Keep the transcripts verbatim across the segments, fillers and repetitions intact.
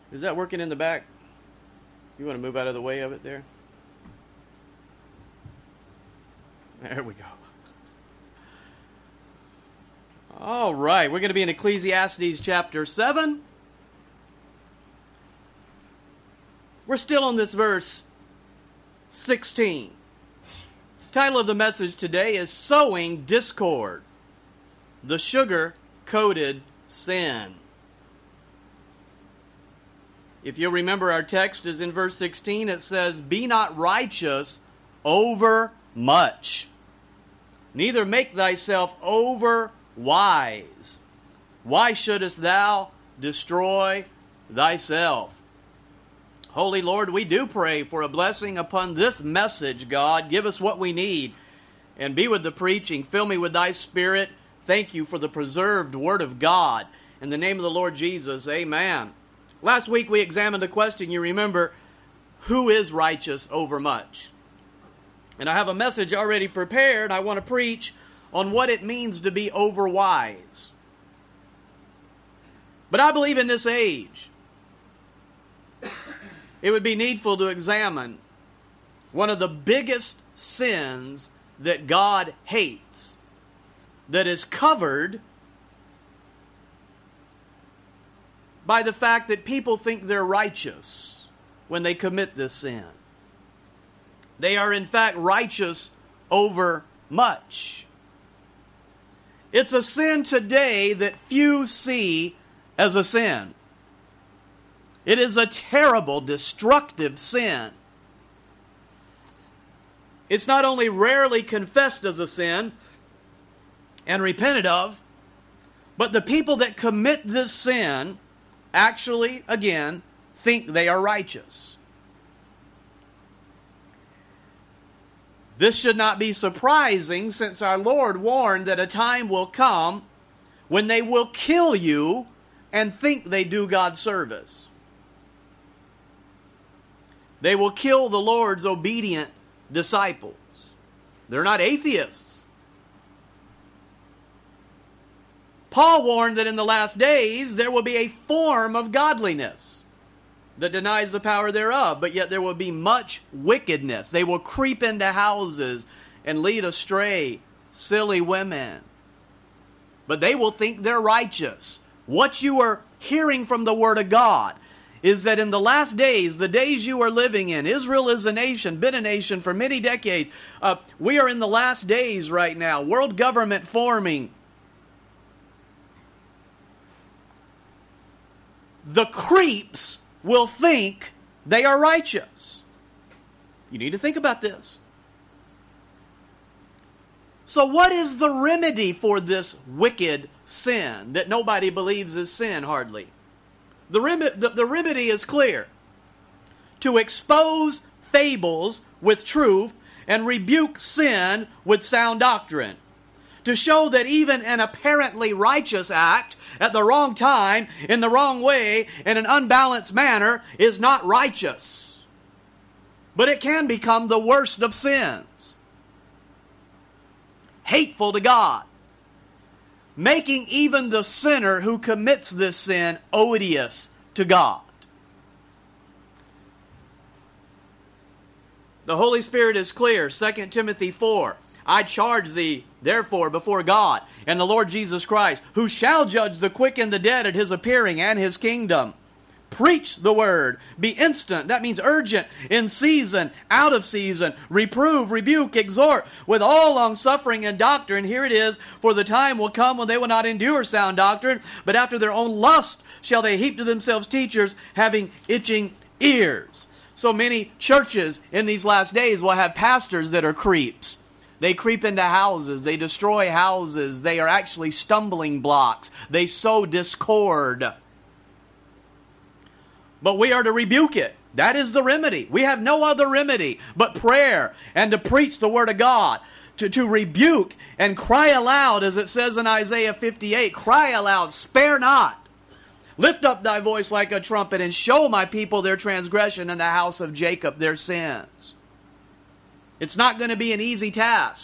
Is that working in the back? You want to move out of the way of it there? There we go. All right, we're going to be in Ecclesiastes chapter seven. We're still on this verse sixteen. Title of the message today is Sowing Discord, the Sugar-Coated Sin. If you remember, our text is in verse sixteen. It says, "Be not righteous over much, neither make thyself over wise. Why shouldest thou destroy thyself?" Holy Lord, we do pray for a blessing upon this message, God. Give us what we need, and be with the preaching. Fill me with thy Spirit. Thank you for the preserved Word of God. In the name of the Lord Jesus, amen. Last week we examined a question, you remember, who is righteous over much? And I have a message already prepared. I want to preach on what it means to be overwise. But I believe in this age, it would be needful to examine one of the biggest sins that God hates, that is covered by the fact that people think they're righteous when they commit this sin. They are in fact righteous over much. It's a sin today that few see as a sin. It is a terrible, destructive sin. It's not only rarely confessed as a sin and repented of, but the people that commit this sin actually, again, think they are righteous. This should not be surprising, since our Lord warned that a time will come when they will kill you and think they do God service. They will kill the Lord's obedient disciples. They're not atheists. Paul warned that in the last days there will be a form of godliness that denies the power thereof, but yet there will be much wickedness. They will creep into houses and lead astray silly women. But they will think they're righteous. What you are hearing from the Word of God is that in the last days, the days you are living in, Israel is a nation, been a nation for many decades. Uh, we are in the last days right now. World government forming. The creeps will think they are righteous. You need to think about this. So what is the remedy for this wicked sin that nobody believes is sin hardly? The, rem- the, the remedy is clear. To expose fables with truth and rebuke sin with sound doctrine. To show that even an apparently righteous act at the wrong time, in the wrong way, in an unbalanced manner, is not righteous. But it can become the worst of sins. Hateful to God. Making even the sinner who commits this sin odious to God. The Holy Spirit is clear. Second Timothy four. I charge thee, therefore, before God and the Lord Jesus Christ, who shall judge the quick and the dead at his appearing and his kingdom. Preach the word. Be instant. That means urgent. In season, out of season. Reprove, rebuke, exhort with all longsuffering and doctrine. Here it is. For the time will come when they will not endure sound doctrine, but after their own lust shall they heap to themselves teachers having itching ears. So many churches in these last days will have pastors that are creeps. They creep into houses. They destroy houses. They are actually stumbling blocks. They sow discord. But we are to rebuke it. That is the remedy. We have no other remedy but prayer and to preach the Word of God. To, to rebuke and cry aloud, as it says in Isaiah fifty-eight. Cry aloud, spare not. Lift up thy voice like a trumpet and show my people their transgression and the house of Jacob their sins. It's not going to be an easy task.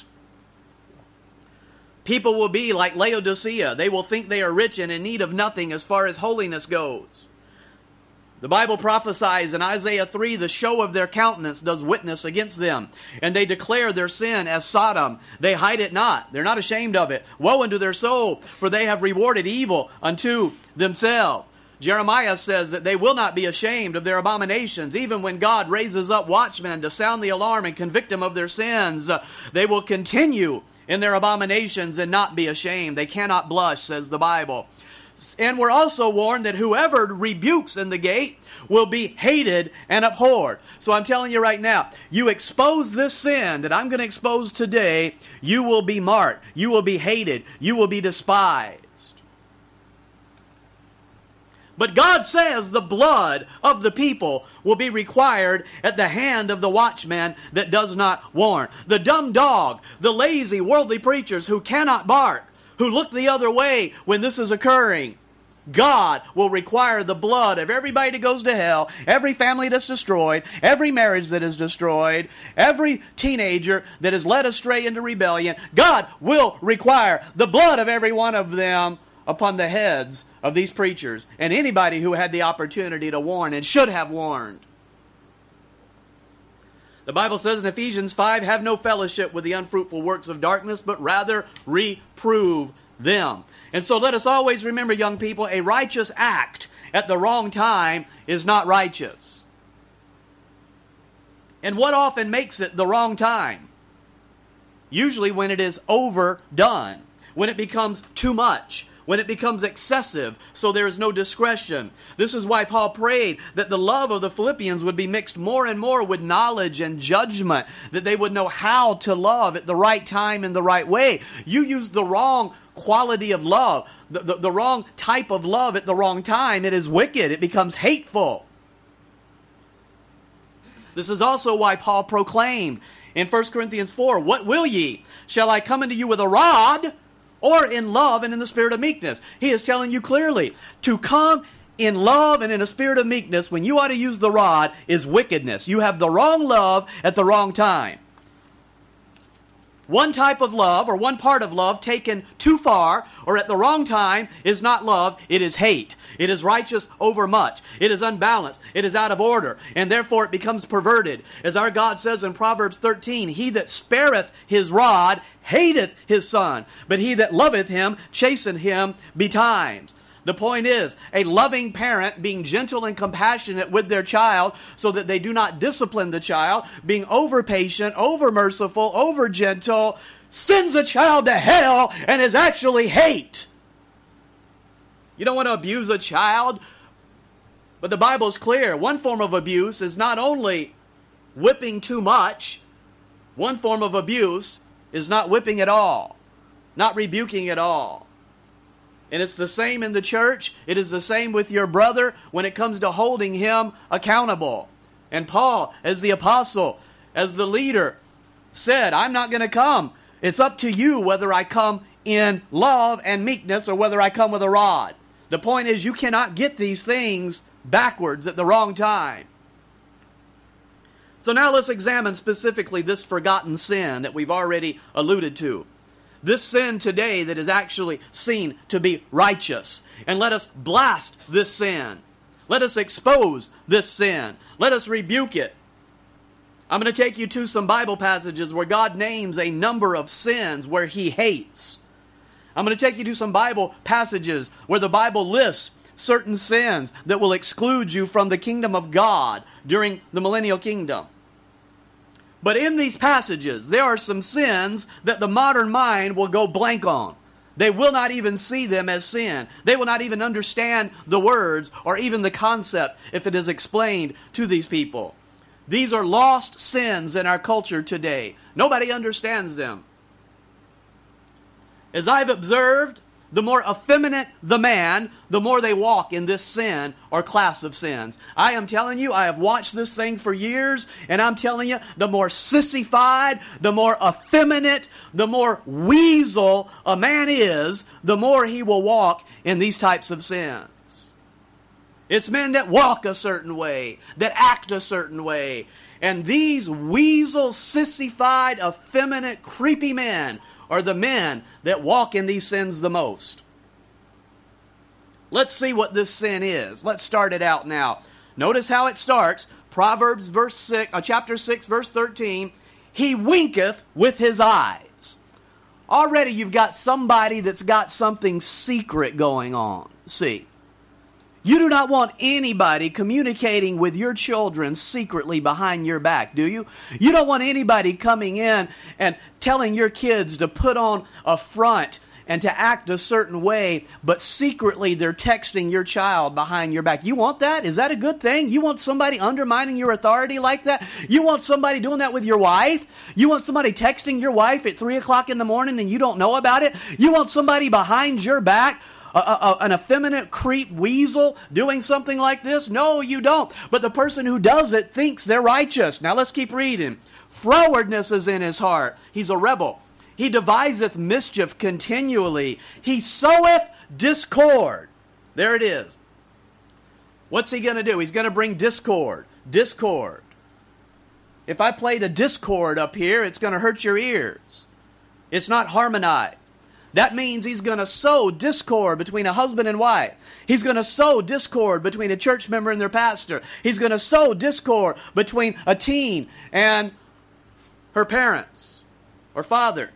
People will be like Laodicea. They will think they are rich and in need of nothing as far as holiness goes. The Bible prophesies in Isaiah three, the show of their countenance does witness against them, and they declare their sin as Sodom. They hide it not. They're not ashamed of it. Woe unto their soul, for they have rewarded evil unto themselves. Jeremiah says that they will not be ashamed of their abominations. Even when God raises up watchmen to sound the alarm and convict them of their sins, uh, they will continue in their abominations and not be ashamed. They cannot blush, says the Bible. And we're also warned that whoever rebukes in the gate will be hated and abhorred. So I'm telling you right now, you expose this sin that I'm going to expose today, you will be marked, you will be hated, you will be despised. But God says the blood of the people will be required at the hand of the watchman that does not warn. The dumb dog, the lazy worldly preachers who cannot bark, who look the other way when this is occurring. God will require the blood of everybody that goes to hell, every family that's destroyed, every marriage that is destroyed, every teenager that is led astray into rebellion. God will require the blood of every one of them upon the heads of these preachers and anybody who had the opportunity to warn and should have warned. The Bible says in Ephesians five, have no fellowship with the unfruitful works of darkness, but rather reprove them. And so let us always remember, young people, a righteous act at the wrong time is not righteous. And what often makes it the wrong time? Usually when it is overdone, when it becomes too much, when it becomes excessive, so there is no discretion. This is why Paul prayed that the love of the Philippians would be mixed more and more with knowledge and judgment, that they would know how to love at the right time in the right way. You use the wrong quality of love, the, the, the wrong type of love at the wrong time, it is wicked. It becomes hateful. This is also why Paul proclaimed in First Corinthians four, what will ye? Shall I come unto you with a rod, or in love and in the spirit of meekness? He is telling you clearly, to come in love and in a spirit of meekness when you ought to use the rod is wickedness. You have the wrong love at the wrong time. One type of love or one part of love taken too far or at the wrong time is not love, it is hate. It is righteous over much. It is unbalanced. It is out of order. And therefore it becomes perverted. As our God says in Proverbs thirteen, he that spareth his rod hateth his son, but he that loveth him chasteneth him betimes. The point is, a loving parent being gentle and compassionate with their child so that they do not discipline the child, being over-patient, over-merciful, over-gentle, sends a child to hell and is actually hate. You don't want to abuse a child, but the Bible is clear. One form of abuse is not only whipping too much, one form of abuse is not whipping at all, not rebuking at all. And it's the same in the church. It is the same with your brother when it comes to holding him accountable. And Paul, as the apostle, as the leader, said, I'm not going to come. It's up to you whether I come in love and meekness or whether I come with a rod. The point is, you cannot get these things backwards at the wrong time. So now let's examine specifically this forgotten sin that we've already alluded to. This sin today that is actually seen to be righteous. And let us blast this sin. Let us expose this sin. Let us rebuke it. I'm going to take you to some Bible passages where God names a number of sins where He hates. I'm going to take you to some Bible passages where the Bible lists certain sins that will exclude you from the kingdom of God during the millennial kingdom. But in these passages, there are some sins that the modern mind will go blank on. They will not even see them as sin. They will not even understand the words or even the concept if it is explained to these people. These are lost sins in our culture today. Nobody understands them. As I've observed, the more effeminate the man, the more they walk in this sin or class of sins. I am telling you, I have watched this thing for years, and I'm telling you, the more sissified, the more effeminate, the more weasel a man is, the more he will walk in these types of sins. It's men that walk a certain way, that act a certain way. And these weasel, sissified, effeminate, creepy men are the men that walk in these sins the most. Let's see what this sin is. Let's start it out now. Notice how it starts. Proverbs verse six, uh, chapter six, verse thirteen. He winketh with his eyes. Already you've got somebody that's got something secret going on. See, you do not want anybody communicating with your children secretly behind your back, do you? You don't want anybody coming in and telling your kids to put on a front and to act a certain way, but secretly they're texting your child behind your back. You want that? Is that a good thing? You want somebody undermining your authority like that? You want somebody doing that with your wife? You want somebody texting your wife at three o'clock in the morning and you don't know about it? You want somebody behind your back, a, a, an effeminate creep weasel doing something like this? No, you don't. But the person who does it thinks they're righteous. Now let's keep reading. Frowardness is in his heart. He's a rebel. He deviseth mischief continually. He soweth discord. There it is. What's he going to do? He's going to bring discord. Discord. If I played a discord up here, it's going to hurt your ears. It's not harmonized. That means he's going to sow discord between a husband and wife. He's going to sow discord between a church member and their pastor. He's going to sow discord between a teen and her parents or father.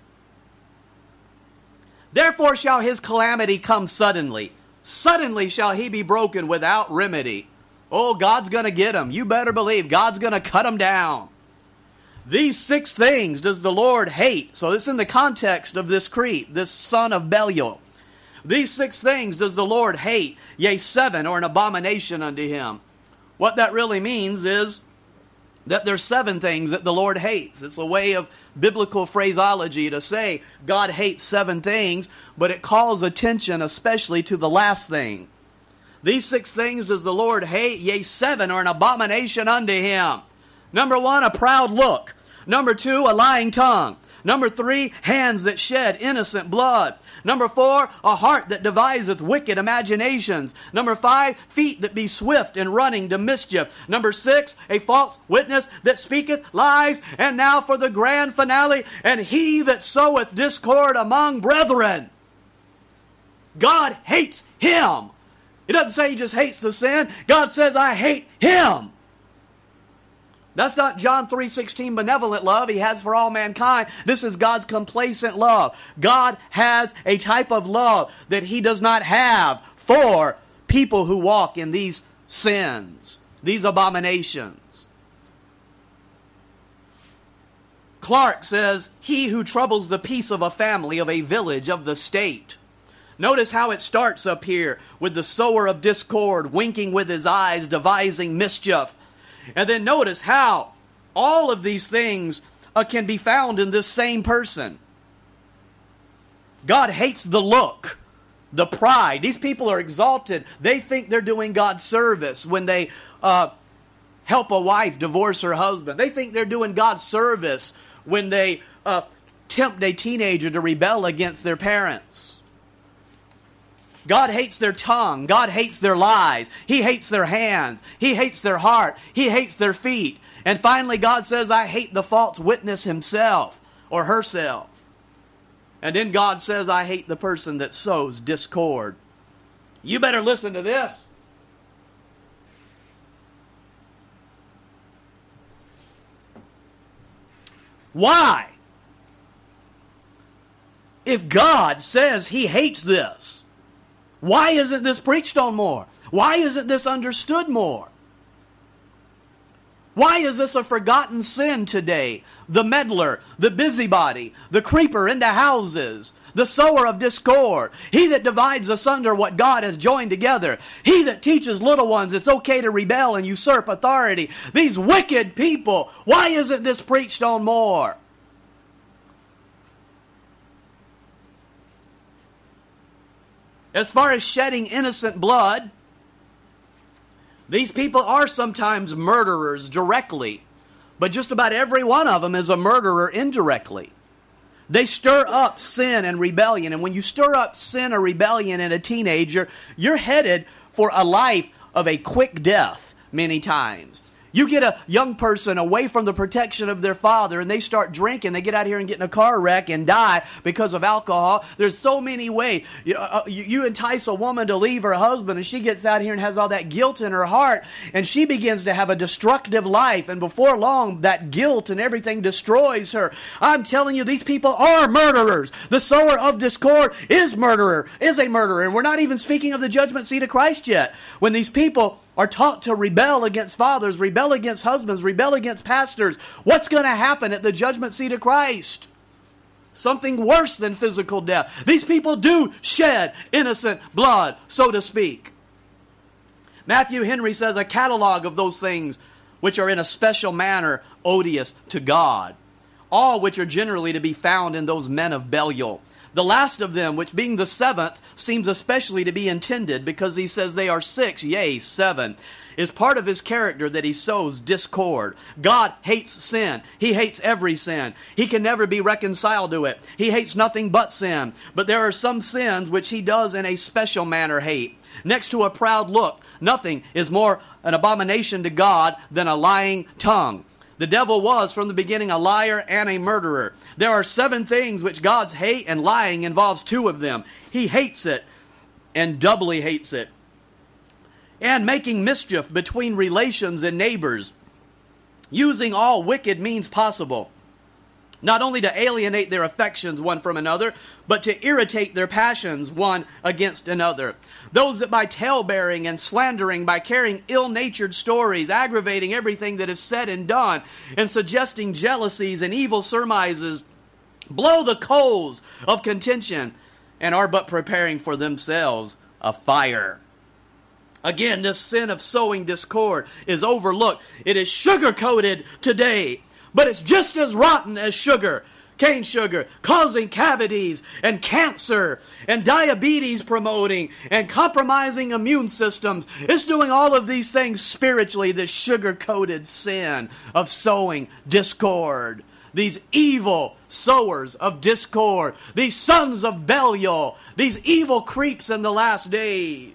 Therefore shall his calamity come suddenly. Suddenly shall he be broken without remedy. Oh, God's going to get him. You better believe God's going to cut him down. These six things does the Lord hate. So this is in the context of this creep, this son of Belial. These six things does the Lord hate. Yea, seven are an abomination unto him. What that really means is that there's seven things that the Lord hates. It's a way of biblical phraseology to say God hates seven things, but it calls attention especially to the last thing. These six things does the Lord hate, yea, seven are an abomination unto him. Number one, a proud look. Number two, a lying tongue. Number three, hands that shed innocent blood. Number four, a heart that deviseth wicked imaginations. Number five, feet that be swift in running to mischief. Number six, a false witness that speaketh lies. And now for the grand finale, and he that soweth discord among brethren. God hates him. It doesn't say he just hates the sin. God says, I hate him. That's not John three sixteen benevolent love he has for all mankind. This is God's complacent love. God has a type of love that he does not have for people who walk in these sins, these abominations. Clark says, he who troubles the peace of a family, of a village, of the state. Notice how it starts up here with the sower of discord, winking with his eyes, devising mischief. And then notice how all of these things uh, can be found in this same person. God hates the look, the pride. These people are exalted. They think they're doing God's service when they uh, help a wife divorce her husband. They think they're doing God's service when they uh, tempt a teenager to rebel against their parents. God hates their tongue. God hates their lies. He hates their hands. He hates their heart. He hates their feet. And finally, God says, I hate the false witness himself or herself. And then God says, I hate the person that sows discord. You better listen to this. Why? If God says he hates this, why isn't this preached on more? Why isn't this understood more? Why is this a forgotten sin today? The meddler, the busybody, the creeper into houses, the sower of discord, he that divides asunder what God has joined together, he that teaches little ones it's okay to rebel and usurp authority. These wicked people, why isn't this preached on more? As far as shedding innocent blood, these people are sometimes murderers directly, but just about every one of them is a murderer indirectly. They stir up sin and rebellion, and when you stir up sin or rebellion in a teenager, you're headed for a life of a quick death many times. You get a young person away from the protection of their father and they start drinking. They get out here and get in a car wreck and die because of alcohol. There's so many ways. You, uh, you, you entice a woman to leave her husband and she gets out here and has all that guilt in her heart and she begins to have a destructive life. And before long, that guilt and everything destroys her. I'm telling you, these people are murderers. The sower of discord is murderer, is a murderer. And we're not even speaking of the judgment seat of Christ yet. When these people are taught to rebel against fathers, rebel against husbands, rebel against pastors, what's going to happen at the judgment seat of Christ? Something worse than physical death. These people do shed innocent blood, so to speak. Matthew Henry says a catalog of those things which are in a special manner odious to God, all which are generally to be found in those men of Belial. The last of them, which being the seventh, seems especially to be intended, because he says they are six, yea, seven, is part of his character that he sows discord. God hates sin. He hates every sin. He can never be reconciled to it. He hates nothing but sin. But there are some sins which he does in a special manner hate. Next to a proud look, nothing is more an abomination to God than a lying tongue. The devil was from the beginning a liar and a murderer. There are seven things which God's hate, and lying involves two of them. He hates it and doubly hates it. And making mischief between relations and neighbors, using all wicked means possible, not only to alienate their affections one from another, but to irritate their passions one against another. Those that by tale-bearing and slandering, by carrying ill-natured stories, aggravating everything that is said and done, and suggesting jealousies and evil surmises, blow the coals of contention, and are but preparing for themselves a fire. Again, this sin of sowing discord is overlooked. It is sugar-coated today, but it's just as rotten as sugar, cane sugar, causing cavities and cancer and diabetes promoting and compromising immune systems. It's doing all of these things spiritually, this sugar-coated sin of sowing discord. These evil sowers of discord, these sons of Belial, these evil creeps in the last days,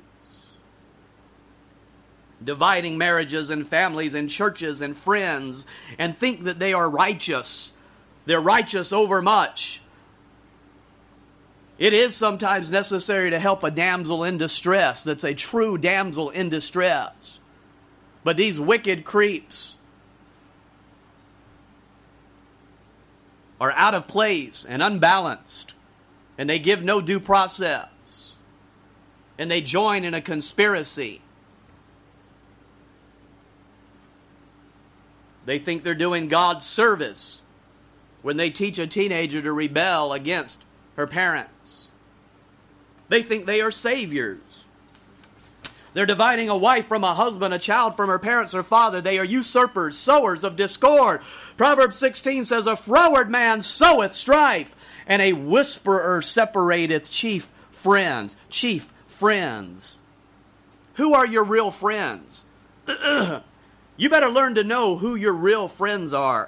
dividing marriages and families and churches and friends, and think that they are righteous. They're righteous over much. It is sometimes necessary to help a damsel in distress that's a true damsel in distress. But these wicked creeps are out of place and unbalanced, and they give no due process, and they join in a conspiracy. They think they're doing God's service when they teach a teenager to rebel against her parents. They think they are saviors. They're dividing a wife from a husband, a child from her parents or father. They are usurpers, sowers of discord. Proverbs sixteen says, a froward man soweth strife, and a whisperer separateth chief friends. Chief friends. Who are your real friends? You better learn to know who your real friends are.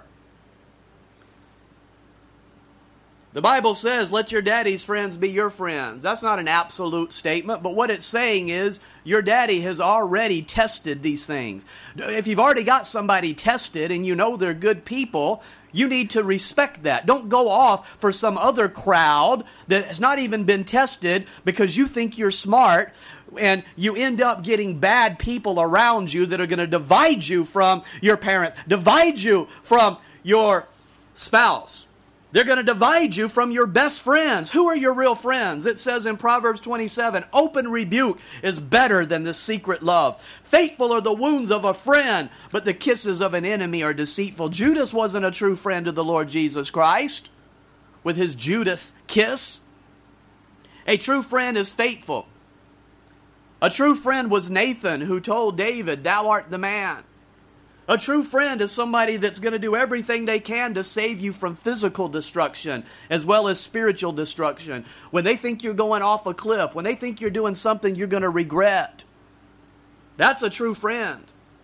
The Bible says, let your daddy's friends be your friends. That's not an absolute statement, but what it's saying is your daddy has already tested these things. If you've already got somebody tested and you know they're good people, you need to respect that. Don't go off for some other crowd that has not even been tested because you think you're smart, and you end up getting bad people around you that are going to divide you from your parent, divide you from your spouse. They're going to divide you from your best friends. Who are your real friends? It says in Proverbs twenty-seven, open rebuke is better than the secret love. Faithful are the wounds of a friend, but the kisses of an enemy are deceitful. Judas wasn't a true friend of the Lord Jesus Christ with his Judas kiss. A true friend is faithful. A true friend was Nathan, who told David, thou art the man. A true friend is somebody that's going to do everything they can to save you from physical destruction as well as spiritual destruction. When they think you're going off a cliff, when they think you're doing something you're going to regret, that's a true friend.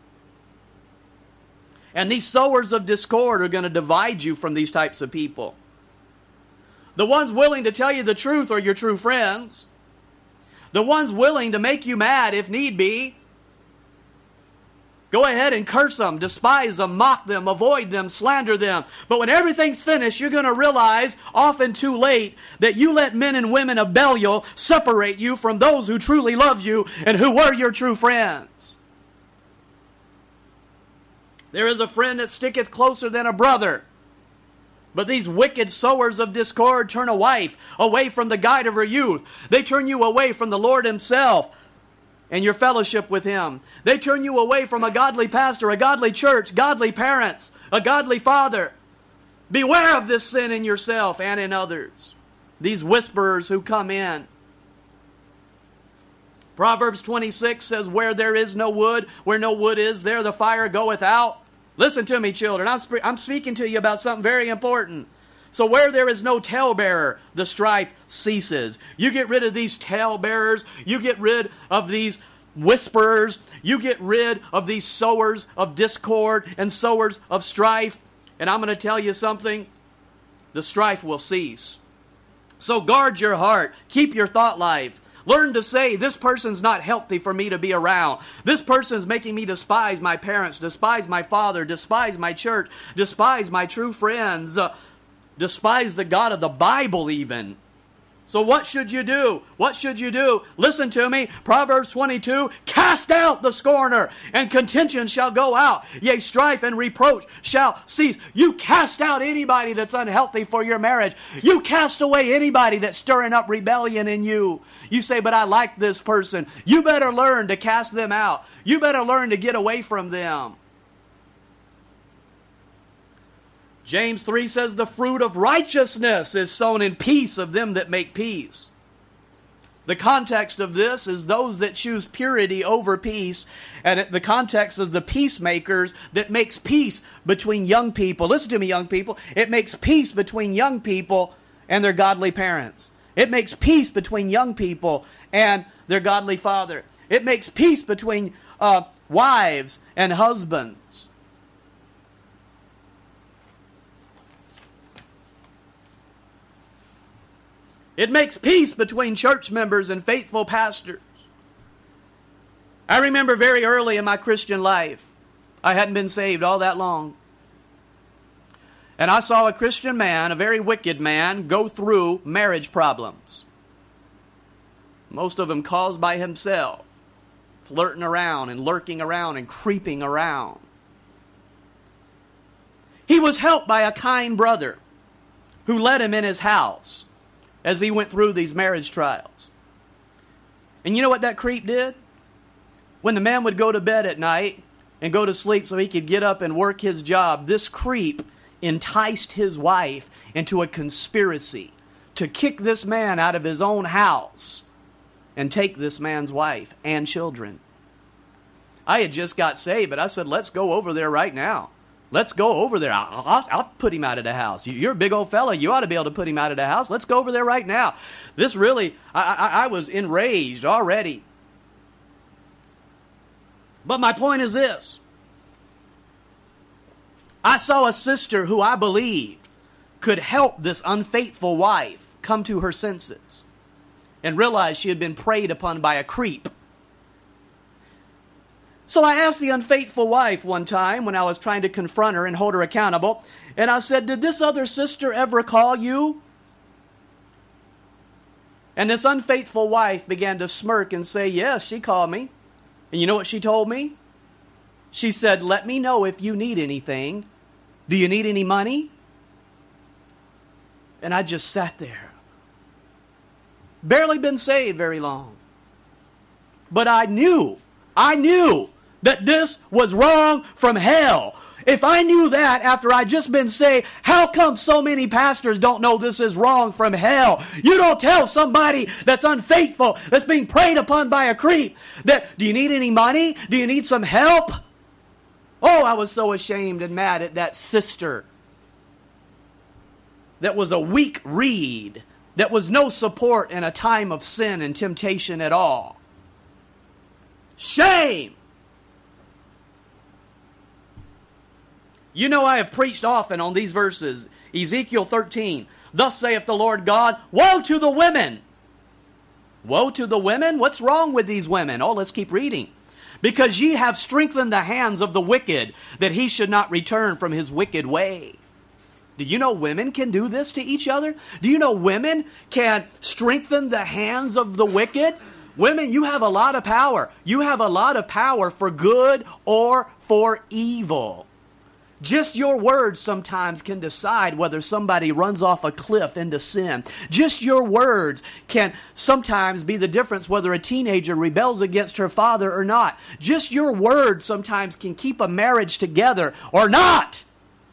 And these sowers of discord are going to divide you from these types of people. The ones willing to tell you the truth are your true friends. The ones willing to make you mad if need be Go ahead and curse them, despise them, mock them, avoid them, slander them. But when everything's finished, you're going to realize, often too late, that you let men and women of Belial separate you from those who truly loved you and who were your true friends. There is a friend that sticketh closer than a brother. But these wicked sowers of discord turn a wife away from the guide of her youth. They turn you away from the Lord Himself and your fellowship with Him. They turn you away from a godly pastor, a godly church, godly parents, a godly father. Beware of this sin in yourself and in others. These whisperers who come in. Proverbs twenty-six says, where there is no wood, where no wood is, there the fire goeth out. Listen to me, children. I'm, sp- I'm speaking to you about something very important. So where there is no talebearer, the strife ceases. You get rid of these talebearers. You get rid of these whisperers. You get rid of these sowers of discord and sowers of strife. And I'm going to tell you something. The strife will cease. So guard your heart. Keep your thought life. Learn to say, this person's not healthy for me to be around. This person's making me despise my parents, despise my father, despise my church, despise my true friends, uh, despise the God of the Bible even. So what should you do? What should you do? Listen to me. Proverbs twenty-two, cast out the scorner, and contention shall go out. Yea, strife and reproach shall cease. You cast out anybody that's unhealthy for your marriage. You cast away anybody that's stirring up rebellion in you. You say, but I like this person. You better learn to cast them out. You better learn to get away from them. James three says, the fruit of righteousness is sown in peace of them that make peace. The context of this is those that choose purity over peace. And the context is the peacemakers that makes peace between young people. Listen to me, young people. It makes peace between young people and their godly parents. It makes peace between young people and their godly father. It makes peace between uh, wives and husbands. It makes peace between church members and faithful pastors. I remember very early in my Christian life, I hadn't been saved all that long. And I saw a Christian man, a very wicked man, go through marriage problems. Most of them caused by himself, flirting around and lurking around and creeping around. He was helped by a kind brother who led him in his house as he went through these marriage trials. And you know what that creep did? When the man would go to bed at night and go to sleep so he could get up and work his job, this creep enticed his wife into a conspiracy to kick this man out of his own house and take this man's wife and children. I had just got saved, but I said, let's go over there right now. Let's go over there. I'll, I'll, I'll put him out of the house. You're a big old fella. You ought to be able to put him out of the house. Let's go over there right now. This really, I, I, I was enraged already. But my point is this. I saw a sister who I believed could help this unfaithful wife come to her senses and realize she had been preyed upon by a creep. So I asked the unfaithful wife one time when I was trying to confront her and hold her accountable, and I said, did this other sister ever call you? And this unfaithful wife began to smirk and say, yes, she called me. And you know what she told me? She said, let me know if you need anything. Do you need any money? And I just sat there. Barely been saved very long. But I knew, I knew that this was wrong from hell. If I knew that after I'd just been saved, how come so many pastors don't know this is wrong from hell? You don't tell somebody that's unfaithful, that's being preyed upon by a creep, that, do you need any money? Do you need some help? Oh, I was so ashamed and mad at that sister that was a weak reed, that was no support in a time of sin and temptation at all. Shame! You know, I have preached often on these verses. Ezekiel thirteen. Thus saith the Lord God, woe to the women. Woe to the women? What's wrong with these women? Oh, let's keep reading. because ye have strengthened the hands of the wicked, that he should not return from his wicked way. Do you know women can do this to each other? Do you know women can strengthen the hands of the wicked? Women, you have a lot of power. You have a lot of power for good or for evil. Just your words sometimes can decide whether somebody runs off a cliff into sin. Just your words can sometimes be the difference whether a teenager rebels against her father or not. Just your words sometimes can keep a marriage together or not.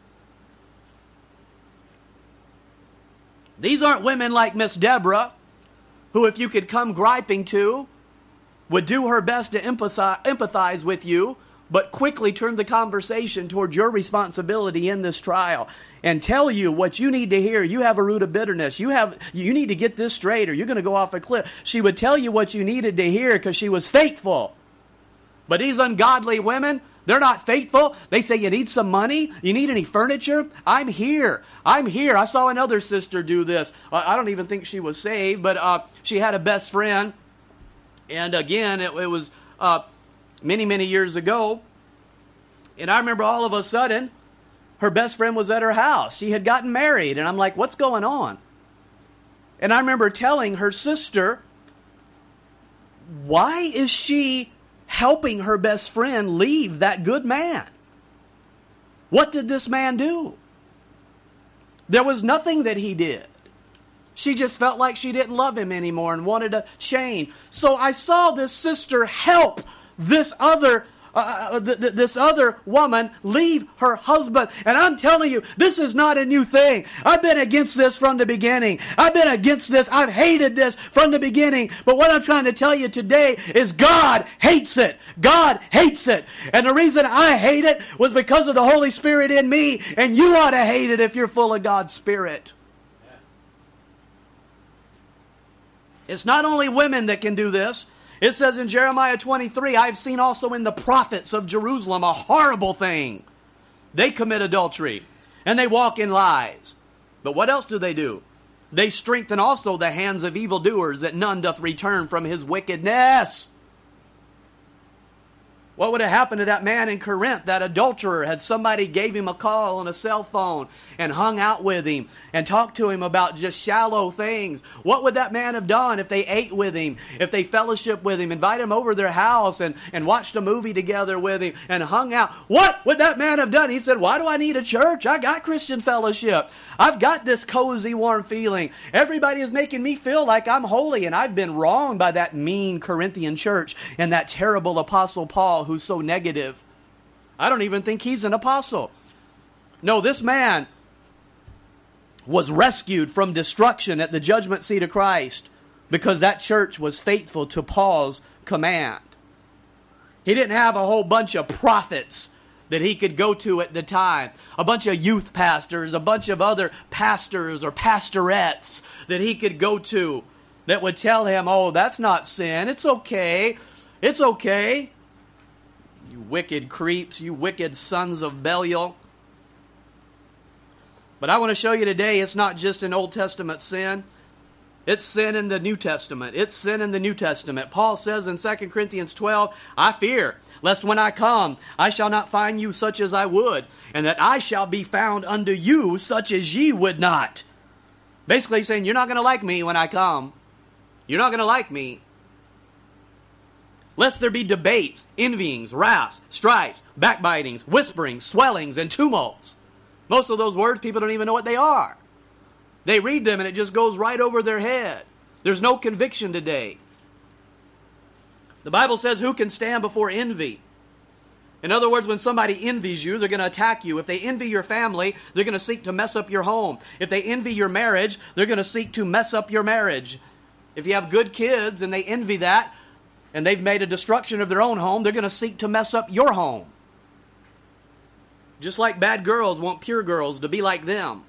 These aren't women like Miss Deborah, who if you could come griping to, would do her best to empathize, empathize with you, but quickly turn the conversation towards your responsibility in this trial and tell you what you need to hear. You have a root of bitterness. You have you need to get this straight or you're going to go off a cliff. She would tell you what you needed to hear because she was faithful. But these ungodly women, they're not faithful. They say, you need some money? You need any furniture? I'm here. I'm here. I saw another sister do this. I don't even think she was saved, but uh, she had a best friend. And again, it, it was... Uh, Many, many years ago, and I remember all of a sudden, her best friend was at her house. She had gotten married, and I'm like, what's going on? And I remember telling her sister, why is she helping her best friend leave that good man? What did this man do? There was nothing that he did. She just felt like she didn't love him anymore and wanted to change. So I saw this sister help this other uh, th- th- this other woman leave her husband. And I'm telling you, this is not a new thing. I've been against this from the beginning. I've been against this. I've hated this from the beginning. But what I'm trying to tell you today is God hates it. God hates it. And the reason I hate it was because of the Holy Spirit in me. And you ought to hate it if you're full of God's Spirit. It's not only women that can do this. It says in Jeremiah twenty-three, I've seen also in the prophets of Jerusalem a horrible thing. They commit adultery, and they walk in lies. But what else do they do? They strengthen also the hands of evildoers, that none doth return from his wickedness. What would have happened to that man in Corinth, that adulterer, had somebody gave him a call on a cell phone and hung out with him and talked to him about just shallow things? What would that man have done if they ate with him, if they fellowshiped with him, invite him over their house and, and watched a movie together with him and hung out? What would that man have done? He said, why do I need a church? I got Christian fellowship. I've got this cozy, warm feeling. Everybody is making me feel like I'm holy, and I've been wronged by that mean Corinthian church and that terrible Apostle Paul who's so negative. I don't even think he's an apostle. No, this man was rescued from destruction at the judgment seat of Christ because that church was faithful to Paul's command. He didn't have a whole bunch of prophets that he could go to at the time. A bunch of youth pastors, a bunch of other pastors or pastorettes that he could go to that would tell him, oh, that's not sin. It's okay. It's okay. You wicked creeps, you wicked sons of Belial. But I want to show you today it's not just an Old Testament sin. It's sin in the New Testament. It's sin in the New Testament. Paul says in Second Corinthians twelve, I fear, lest when I come, I shall not find you such as I would, and that I shall be found unto you such as ye would not. Basically saying, you're not going to like me when I come. You're not going to like me. Lest there be debates, envyings, wraths, strifes, backbitings, whisperings, swellings, and tumults. Most of those words, people don't even know what they are. They read them and it just goes right over their head. There's no conviction today. The Bible says, who can stand before envy? In other words, when somebody envies you, they're going to attack you. If they envy your family, they're going to seek to mess up your home. If they envy your marriage, they're going to seek to mess up your marriage. If you have good kids and they envy that, and they've made a destruction of their own home, they're going to seek to mess up your home. Just like bad girls want pure girls to be like them.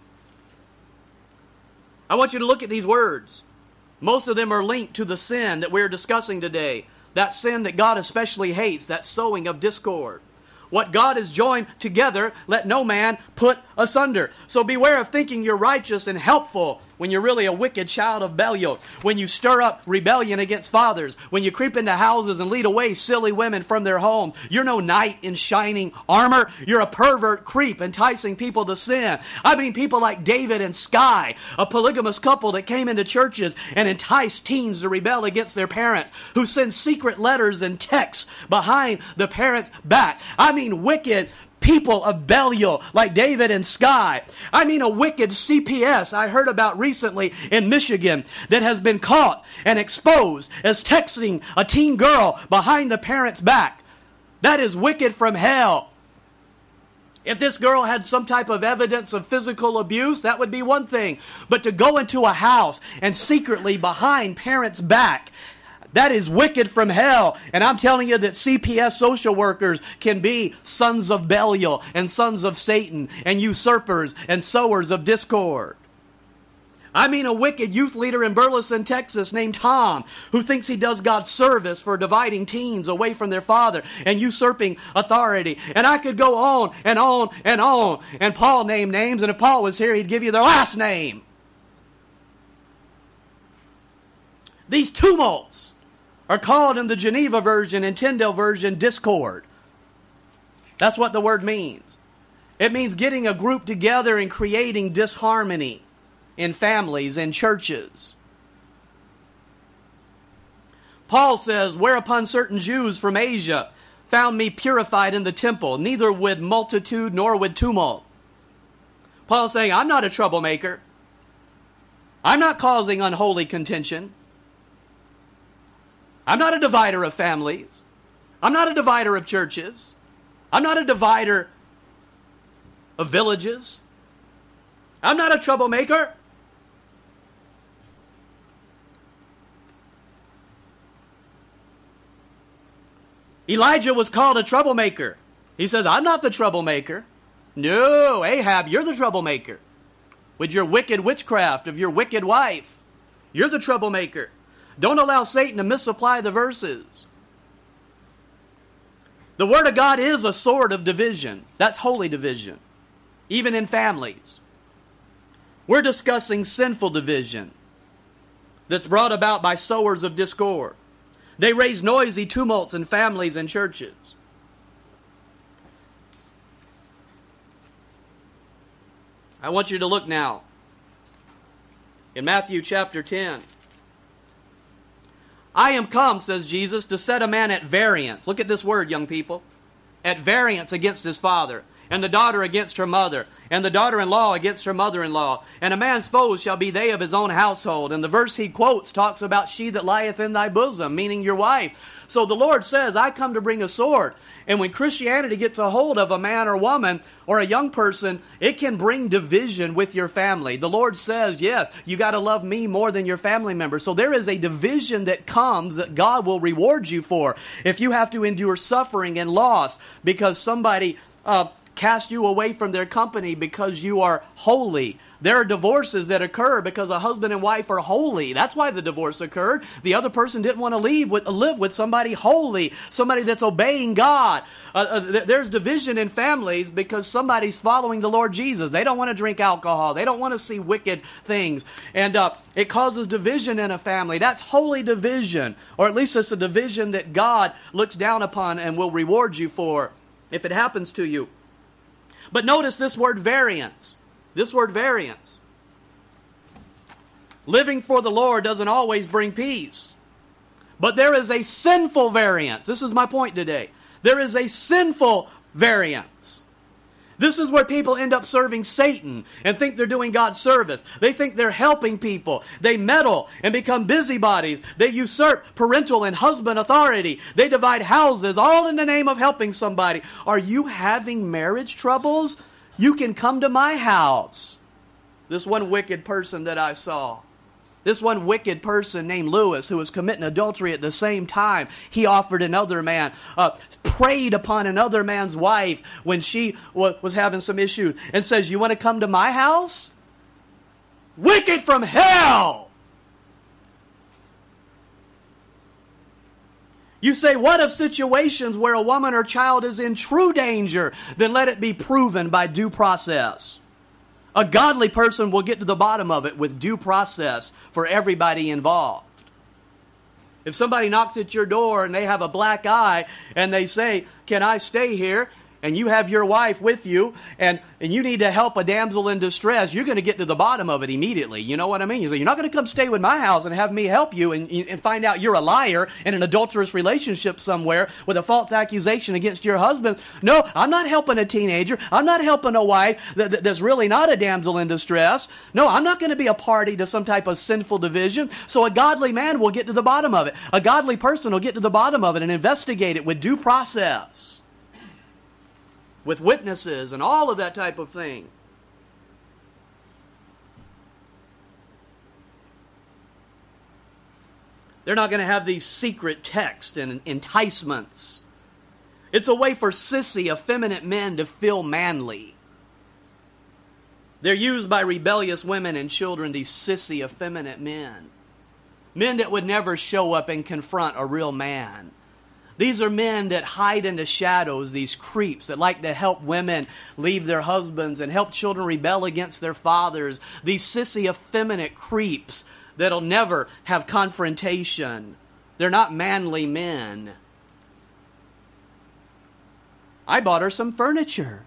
I want you to look at these words. Most of them are linked to the sin that we're discussing today. That sin that God especially hates, that sowing of discord. What God has joined together, let no man put asunder. So beware of thinking you're righteous and helpful when you're really a wicked child of Belial, when you stir up rebellion against fathers, when you creep into houses and lead away silly women from their home. You're no knight in shining armor. You're a pervert creep enticing people to sin. I mean people like David and Sky, a polygamous couple that came into churches and enticed teens to rebel against their parents, who send secret letters and texts behind the parents' back. I mean wicked people of Belial like David and Sky. I mean a wicked C P S I heard about recently in Michigan that has been caught and exposed as texting a teen girl behind the parent's back. That is wicked from hell. If this girl had some type of evidence of physical abuse, that would be one thing. But to go into a house and secretly behind parents' back, that is wicked from hell. And I'm telling you that C P S social workers can be sons of Belial and sons of Satan and usurpers and sowers of discord. I mean a wicked youth leader in Burleson, Texas named Tom, who thinks he does God's service for dividing teens away from their father and usurping authority. And I could go on and on and on. And Paul named names, and if Paul was here, he'd give you their last name. These tumults are called in the Geneva version and Tyndale version discord. That's what the word means. It means getting a group together and creating disharmony in families and churches. Paul says, whereupon certain Jews from Asia found me purified in the temple, neither with multitude nor with tumult. Paul's saying, I'm not a troublemaker. I'm not causing unholy contention. I'm not a divider of families. I'm not a divider of churches. I'm not a divider of villages. I'm not a troublemaker. Elijah was called a troublemaker. He says, I'm not the troublemaker. No, Ahab, you're the troublemaker. With your wicked witchcraft of your wicked wife. You're the troublemaker. Don't allow Satan to misapply the verses. The Word of God is a sword of division. That's holy division. Even in families. We're discussing sinful division that's brought about by sowers of discord. They raise noisy tumults in families and churches. I want you to look now in Matthew chapter ten. I am come, says Jesus, to set a man at variance. Look at this word, young people. At variance against his father, and the daughter against her mother, and the daughter-in-law against her mother-in-law. And a man's foes shall be they of his own household. And the verse he quotes talks about she that lieth in thy bosom, meaning your wife. So the Lord says, I come to bring a sword. And when Christianity gets a hold of a man or woman or a young person, it can bring division with your family. The Lord says, yes, you got to love me more than your family members. So there is a division that comes that God will reward you for. If you have to endure suffering and loss because somebody uh, cast you away from their company because you are holy. There are divorces that occur because a husband and wife are holy. That's why the divorce occurred. The other person didn't want to leave with, live with somebody holy, somebody that's obeying God. Uh, uh, th- there's division in families because somebody's following the Lord Jesus. They don't want to drink alcohol. They don't want to see wicked things. And uh, it causes division in a family. That's holy division. Or at least it's a division that God looks down upon and will reward you for if it happens to you. But notice this word variance. This word variance. Living for the Lord doesn't always bring peace. But there is a sinful variance. This is my point today. There is a sinful variance. This is where people end up serving Satan and think they're doing God's service. They think they're helping people. They meddle and become busybodies. They usurp parental and husband authority. They divide houses, all in the name of helping somebody. Are you having marriage troubles? You can come to my house. This one wicked person that I saw. This one wicked person named Lewis who was committing adultery at the same time. He offered another man, uh, preyed upon another man's wife when she w- was having some issues and says, you want to come to my house? Wicked from hell! You say, what of situations where a woman or child is in true danger? Then let it be proven by due process. A godly person will get to the bottom of it with due process for everybody involved. If somebody knocks at your door and they have a black eye and they say, "Can I stay here?" and you have your wife with you, and, and you need to help a damsel in distress, you're going to get to the bottom of it immediately. You know what I mean? You say, you're not going to come stay with my house and have me help you and, and find out you're a liar in an adulterous relationship somewhere with a false accusation against your husband. No, I'm not helping a teenager. I'm not helping a wife that, that, that's really not a damsel in distress. No, I'm not going to be a party to some type of sinful division. So a godly man will get to the bottom of it. A godly person will get to the bottom of it and investigate it with due process, with witnesses and all of that type of thing. They're not going to have these secret texts and enticements. It's a way for sissy, effeminate men to feel manly. They're used by rebellious women and children, these sissy, effeminate men. Men that would never show up and confront a real man. These are men that hide in the shadows, these creeps that like to help women leave their husbands and help children rebel against their fathers. These sissy, effeminate creeps that'll never have confrontation. They're not manly men. I bought her some furniture.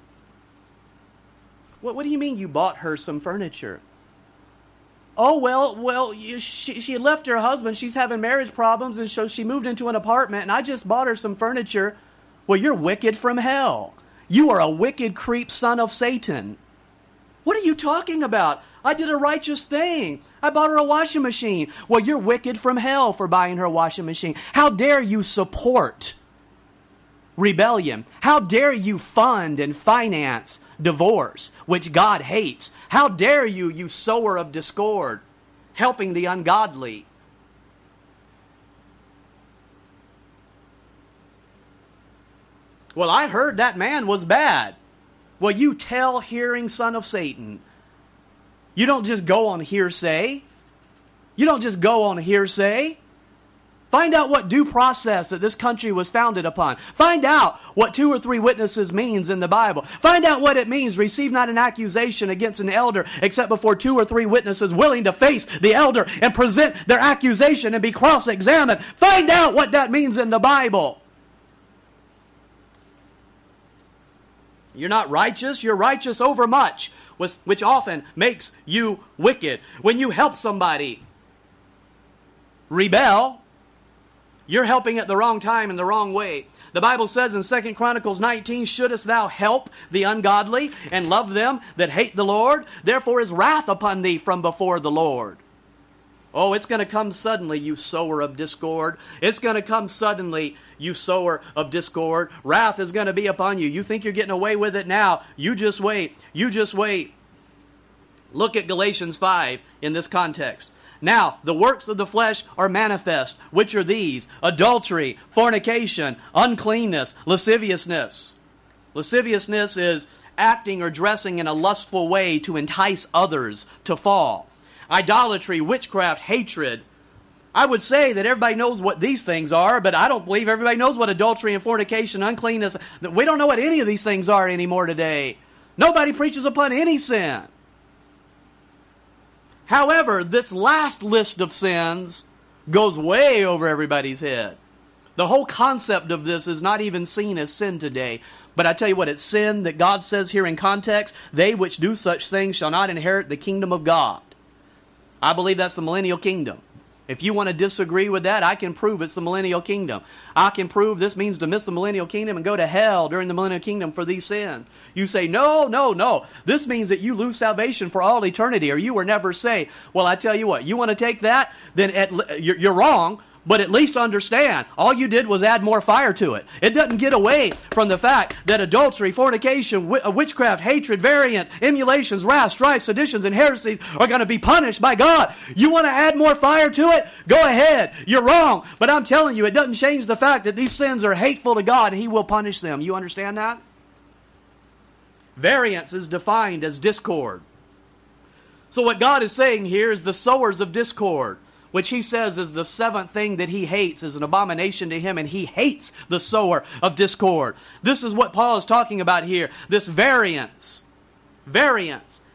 What, what do you mean you bought her some furniture? Oh, well, well, you, she, she had left her husband. She's having marriage problems, and so she moved into an apartment, and I just bought her some furniture. Well, you're wicked from hell. You are a wicked creep son of Satan. What are you talking about? I did a righteous thing. I bought her a washing machine. Well, you're wicked from hell for buying her a washing machine. How dare you support rebellion? How dare you fund and finance divorce, which God hates? How dare you, you sower of discord, helping the ungodly? Well, I heard that man was bad. Well, you tell hearing son of Satan. You don't just go on hearsay. You don't just go on hearsay. Find out what due process that this country was founded upon. Find out what two or three witnesses means in the Bible. Find out what it means, receive not an accusation against an elder except before two or three witnesses willing to face the elder and present their accusation and be cross-examined. Find out what that means in the Bible. You're not righteous, you're righteous over much, which often makes you wicked. When you help somebody rebel, you're helping at the wrong time in the wrong way. The Bible says in Second Chronicles nineteen, shouldest thou help the ungodly and love them that hate the Lord? Therefore is wrath upon thee from before the Lord. Oh, it's going to come suddenly, you sower of discord. It's going to come suddenly, you sower of discord. Wrath is going to be upon you. You think you're getting away with it now. You just wait. You just wait. Look at Galatians five in this context. Now, the works of the flesh are manifest, which are these: adultery, fornication, uncleanness, lasciviousness. Lasciviousness is acting or dressing in a lustful way to entice others to fall. Idolatry, witchcraft, hatred. I would say that everybody knows what these things are, but I don't believe everybody knows what adultery and fornication, uncleanness. We don't know what any of these things are anymore today. Nobody preaches upon any sin. However, this last list of sins goes way over everybody's head. The whole concept of this is not even seen as sin today. But I tell you what, it's sin that God says here in context, they which do such things shall not inherit the kingdom of God. I believe that's the millennial kingdom. If you want to disagree with that, I can prove it's the millennial kingdom. I can prove this means to miss the millennial kingdom and go to hell during the millennial kingdom for these sins. You say, no, no, no. This means that you lose salvation for all eternity, or you were never saved. Well, I tell you what, you want to take that? Then at, you're, you're wrong. But at least understand, all you did was add more fire to it. It doesn't get away from the fact that adultery, fornication, witchcraft, hatred, variance, emulations, wrath, strife, seditions, and heresies are going to be punished by God. You want to add more fire to it? Go ahead. You're wrong. But I'm telling you, it doesn't change the fact that these sins are hateful to God and He will punish them. You understand that? Variance is defined as discord. So what God is saying here is the sowers of discord, which He says is the seventh thing that He hates, is an abomination to Him, and He hates the sower of discord. This is what Paul is talking about here, this variance. Variance.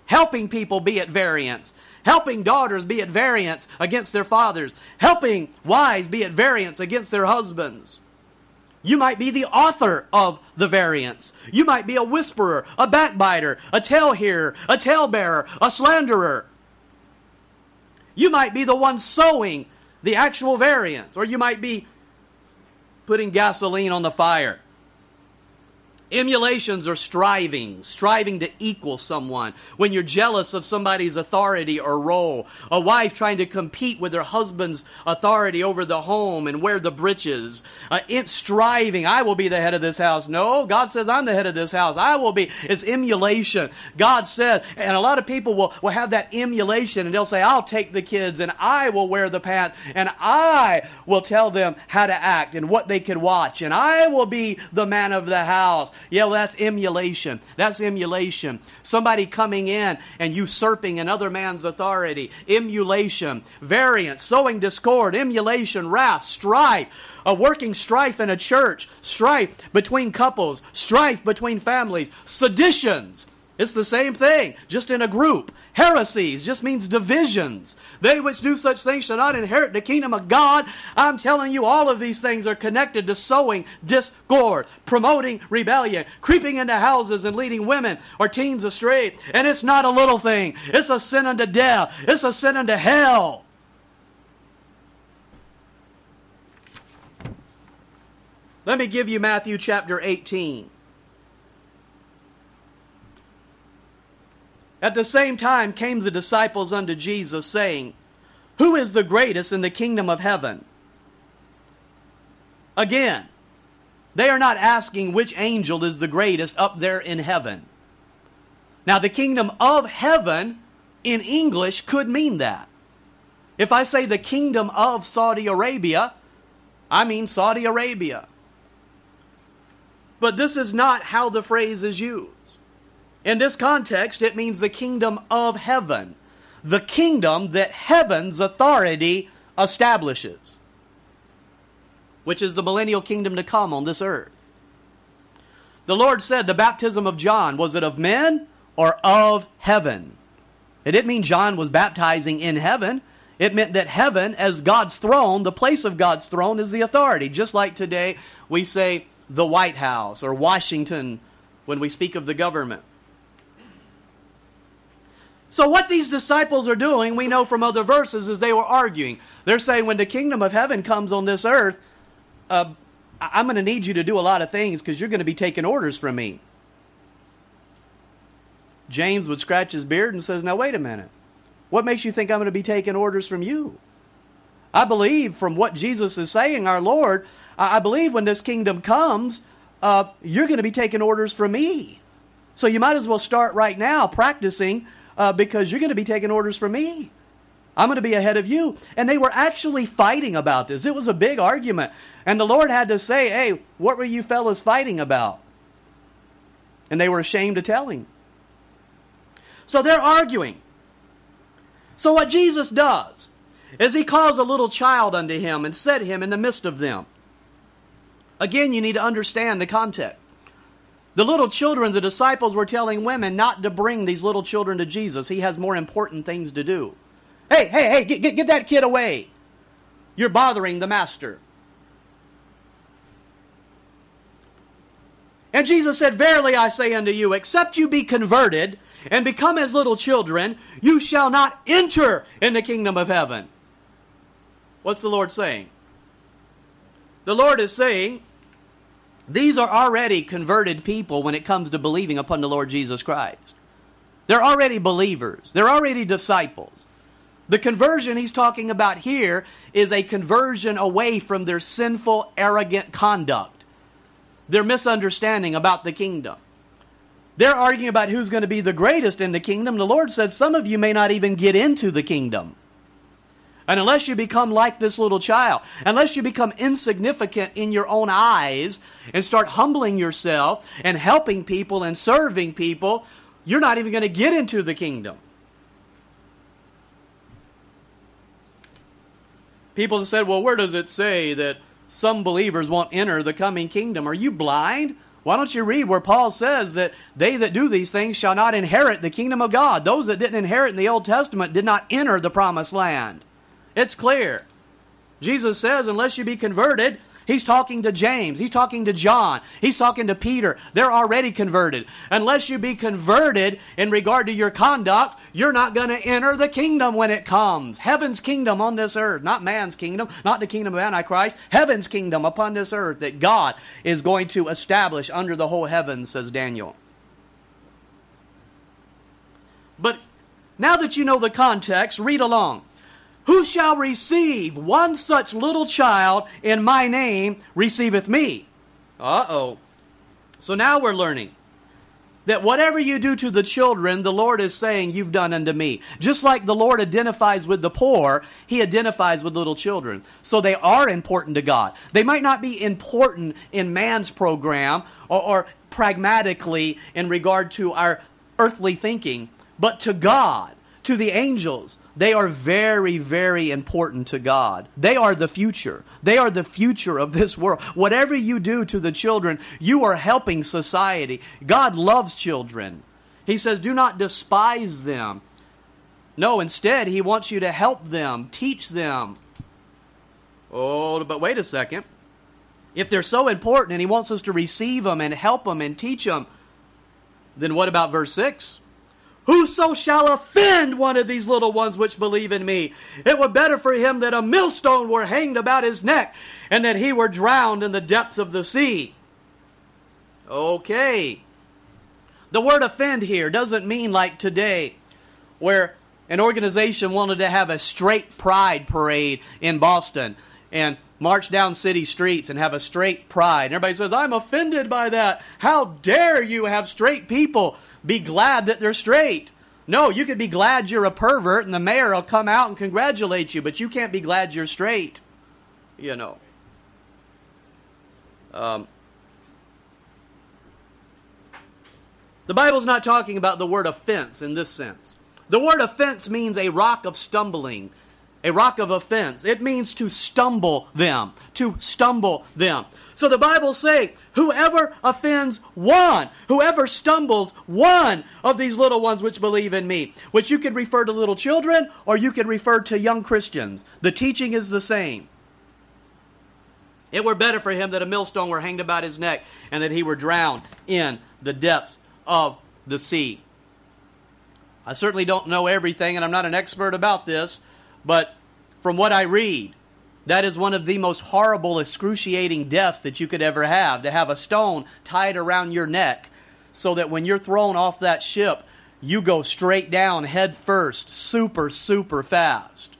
helping people be at variance, helping daughters be at variance against their fathers, helping wives be at variance against their husbands. You might be the author of the variance. You might be a whisperer, a backbiter, a tale-hearer, a talebearer, a slanderer. You might be the one sowing the actual variance, or you might be putting gasoline on the fire. Emulations are striving, striving to equal someone. When you're jealous of somebody's authority or role. A wife trying to compete with her husband's authority over the home and wear the breeches. Uh, it's striving, I will be the head of this house. No, God says I'm the head of this house. I will be. It's emulation. God said, and a lot of people will, will have that emulation and they'll say, I'll take the kids and I will wear the pants and I will tell them how to act and what they can watch and I will be the man of the house. Yeah, well, that's emulation. That's emulation. Somebody coming in and usurping another man's authority. Emulation. Variance. Sowing discord. Emulation. Wrath. Strife. A working strife in a church. Strife between couples. Strife between families. Seditions. It's the same thing, just in a group. Heresies just means divisions. They which do such things shall not inherit the kingdom of God. I'm telling you, all of these things are connected to sowing discord, promoting rebellion, creeping into houses and leading women or teens astray. And it's not a little thing. It's a sin unto death. It's a sin unto hell. Let me give you Matthew chapter eighteen. At the same time came the disciples unto Jesus, saying, Who is the greatest in the kingdom of heaven? Again, they are not asking which angel is the greatest up there in heaven. Now, the kingdom of heaven in English could mean that. If I say the kingdom of Saudi Arabia, I mean Saudi Arabia. But this is not how the phrase is used. In this context, it means the kingdom of heaven. The kingdom that heaven's authority establishes. Which is the millennial kingdom to come on this earth. The Lord said the baptism of John, was it of men or of heaven? It didn't mean John was baptizing in heaven. It meant that heaven, as God's throne, the place of God's throne, is the authority. Just like today we say the White House or Washington when we speak of the government. So what these disciples are doing, we know from other verses, is they were arguing. They're saying when the kingdom of heaven comes on this earth, uh, I'm going to need you to do a lot of things because you're going to be taking orders from me. James would scratch his beard and says, now wait a minute. What makes you think I'm going to be taking orders from you? I believe from what Jesus is saying, our Lord, I believe when this kingdom comes, uh, you're going to be taking orders from me. So you might as well start right now practicing Uh, because you're going to be taking orders from me. I'm going to be ahead of you. And they were actually fighting about this. It was a big argument. And the Lord had to say, hey, what were you fellas fighting about? And they were ashamed to tell him. So they're arguing. So what Jesus does is he calls a little child unto him and set him in the midst of them. Again, you need to understand the context. The little children, the disciples were telling women not to bring these little children to Jesus. He has more important things to do. Hey, hey, hey, get, get, get that kid away. You're bothering the master. And Jesus said, Verily I say unto you, except you be converted and become as little children, you shall not enter in the kingdom of heaven. What's the Lord saying? The Lord is saying, these are already converted people when it comes to believing upon the Lord Jesus Christ. They're already believers. They're already disciples. The conversion he's talking about here is a conversion away from their sinful, arrogant conduct. Their misunderstanding about the kingdom. They're arguing about who's going to be the greatest in the kingdom. The Lord said some of you may not even get into the kingdom. And unless you become like this little child, unless you become insignificant in your own eyes and start humbling yourself and helping people and serving people, you're not even going to get into the kingdom. People have said, well, where does it say that some believers won't enter the coming kingdom? Are you blind? Why don't you read where Paul says that they that do these things shall not inherit the kingdom of God? Those that didn't inherit in the Old Testament did not enter the promised land. It's clear. Jesus says, unless you be converted, he's talking to James. He's talking to John. He's talking to Peter. They're already converted. Unless you be converted in regard to your conduct, you're not going to enter the kingdom when it comes. Heaven's kingdom on this earth. Not man's kingdom. Not the kingdom of Antichrist. Heaven's kingdom upon this earth that God is going to establish under the whole heavens, says Daniel. But now that you know the context, read along. Who shall receive one such little child in my name receiveth me. Uh-oh. So now we're learning that whatever you do to the children, the Lord is saying, you've done unto me. Just like the Lord identifies with the poor, he identifies with little children. So they are important to God. They might not be important in man's program or, or pragmatically in regard to our earthly thinking, but to God, to the angels, they are very, very important to God. They are the future. They are the future of this world. Whatever you do to the children, you are helping society. God loves children. He says, do not despise them. No, instead, he wants you to help them, teach them. Oh, but wait a second. If they're so important and he wants us to receive them and help them and teach them, then what about verse six? Whoso shall offend one of these little ones which believe in me, it were better for him that a millstone were hanged about his neck, and that he were drowned in the depths of the sea. Okay. The word offend here doesn't mean like today, where an organization wanted to have a straight pride parade in Boston, and march down city streets and have a straight pride. And everybody says, I'm offended by that. How dare you have straight people be glad that they're straight? No, you could be glad you're a pervert and the mayor will come out and congratulate you, but you can't be glad you're straight. You know. Um, the Bible's not talking about the word offense in this sense. The word offense means a rock of stumbling. A rock of offense. It means to stumble them. To stumble them. So the Bible's saying, whoever offends one, whoever stumbles one of these little ones which believe in me, which you could refer to little children or you could refer to young Christians. The teaching is the same. It were better for him that a millstone were hanged about his neck and that he were drowned in the depths of the sea. I certainly don't know everything and I'm not an expert about this, but from what I read, that is one of the most horrible, excruciating deaths that you could ever have. To have a stone tied around your neck so that when you're thrown off that ship, you go straight down head first, super, super fast.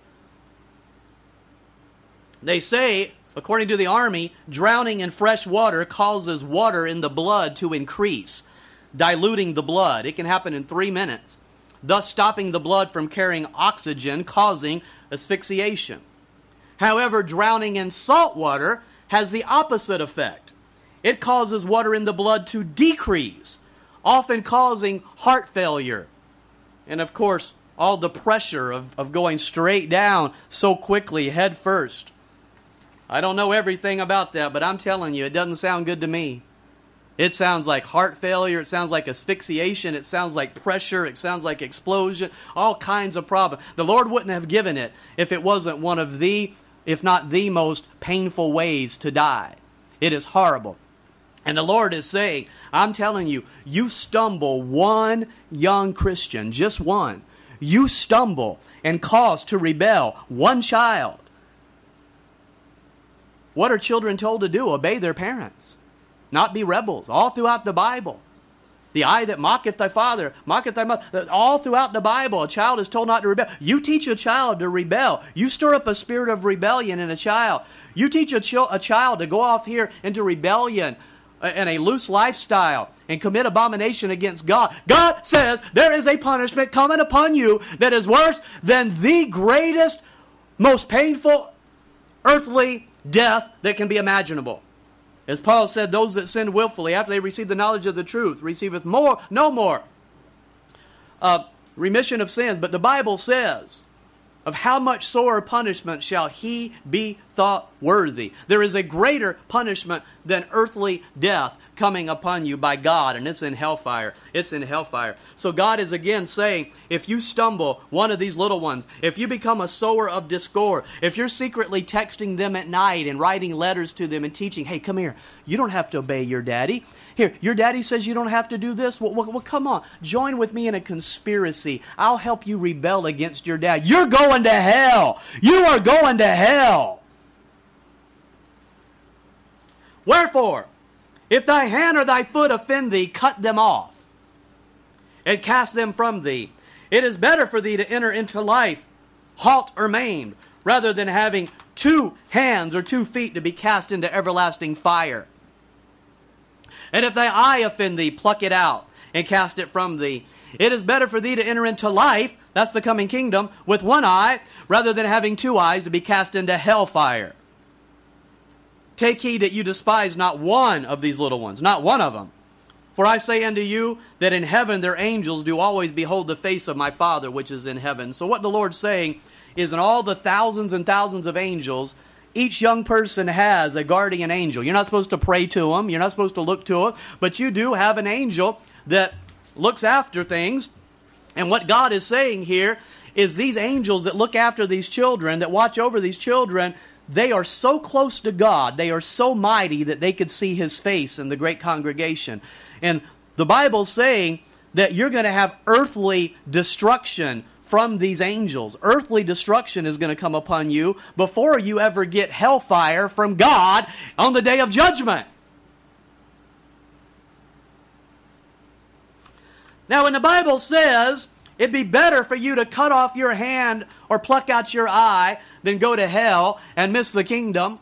They say, according to the Army, drowning in fresh water causes water in the blood to increase, diluting the blood. It can happen in three minutes. Thus stopping the blood from carrying oxygen, causing asphyxiation. However, drowning in salt water has the opposite effect. It causes water in the blood to decrease, often causing heart failure. And of course, all the pressure of, of going straight down so quickly, head first. I don't know everything about that, but I'm telling you, it doesn't sound good to me. It sounds like heart failure. It sounds like asphyxiation. It sounds like pressure. It sounds like explosion. All kinds of problems. The Lord wouldn't have given it if it wasn't one of the, if not the most painful ways to die. It is horrible. And the Lord is saying, I'm telling you, you stumble one young Christian, just one. You stumble and cause to rebel one child. What are children told to do? Obey their parents. Not be rebels, all throughout the Bible. The eye that mocketh thy father, mocketh thy mother. All throughout the Bible, a child is told not to rebel. You teach a child to rebel. You stir up a spirit of rebellion in a child. You teach a, ch- a child to go off here into rebellion and a loose lifestyle and commit abomination against God. God says there is a punishment coming upon you that is worse than the greatest, most painful earthly death that can be imaginable. As Paul said, those that sin willfully, after they receive the knowledge of the truth, receiveth more, no more uh, remission of sins. But the Bible says, of how much sore punishment shall he be thought worthy. There is a greater punishment than earthly death coming upon you by God, and it's in hellfire. It's in hellfire. So God is again saying, if you stumble, one of these little ones, if you become a sower of discord, if you're secretly texting them at night and writing letters to them and teaching, hey, come here, you don't have to obey your daddy. Here, your daddy says you don't have to do this. Well, well, well, come on, join with me in a conspiracy. I'll help you rebel against your dad. You're going to hell. You are going to hell. Wherefore, if thy hand or thy foot offend thee, cut them off, and cast them from thee. It is better for thee to enter into life halt or maimed, rather than having two hands or two feet to be cast into everlasting fire. And if thy eye offend thee, pluck it out, and cast it from thee. It is better for thee to enter into life, that's the coming kingdom, with one eye, rather than having two eyes to be cast into hellfire. Take heed that you despise not one of these little ones, not one of them. For I say unto you that in heaven their angels do always behold the face of my Father which is in heaven. So what the Lord's saying is, in all the thousands and thousands of angels, each young person has a guardian angel. You're not supposed to pray to them. You're not supposed to look to them. But you do have an angel that looks after things. And what God is saying here is these angels that look after these children, that watch over these children, they are so close to God, they are so mighty that they could see His face in the great congregation. And the Bible's saying that you're going to have earthly destruction from these angels. Earthly destruction is going to come upon you before you ever get hellfire from God on the day of judgment. Now, when the Bible says it'd be better for you to cut off your hand or pluck out your eye than go to hell and miss the kingdom,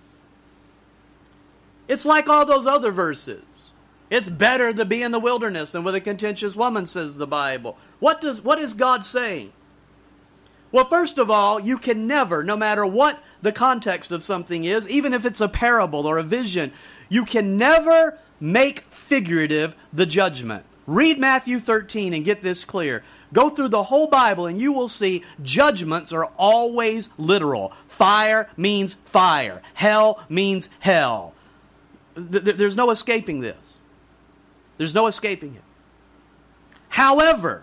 it's like all those other verses. It's better to be in the wilderness than with a contentious woman, says the Bible. What does what is God saying? Well, first of all, you can never, no matter what the context of something is, even if it's a parable or a vision, you can never make figurative the judgment. Read Matthew thirteen and get this clear. Go through the whole Bible and you will see judgments are always literal. Fire means fire. Hell means hell. There's no escaping this. There's no escaping it. However,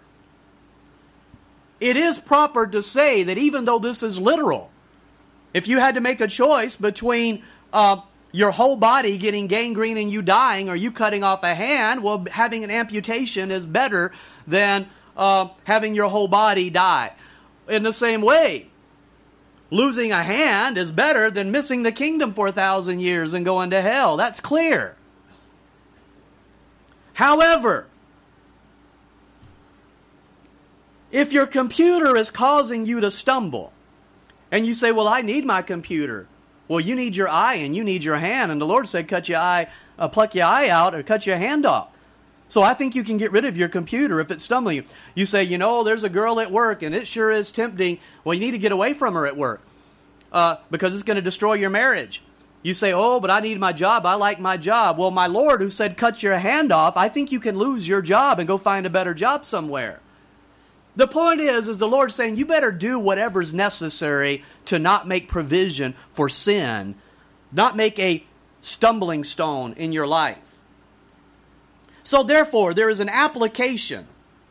it is proper to say that even though this is literal, if you had to make a choice between uh, your whole body getting gangrene and you dying, or you cutting off a hand, well, having an amputation is better than uh, having your whole body die. In the same way, losing a hand is better than missing the kingdom for a thousand years and going to hell. That's clear. However, if your computer is causing you to stumble, and you say, well, I need my computer. Well, you need your eye and you need your hand. And the Lord said, cut your eye, uh, pluck your eye out or cut your hand off. So I think you can get rid of your computer if it's stumbling you. You say, you know, there's a girl at work and it sure is tempting. Well, you need to get away from her at work uh, because it's going to destroy your marriage. You say, oh, but I need my job. I like my job. Well, my Lord who said cut your hand off, I think you can lose your job and go find a better job somewhere. The point is, is the Lord saying you better do whatever's necessary to not make provision for sin, not make a stumbling stone in your life. So therefore, there is an application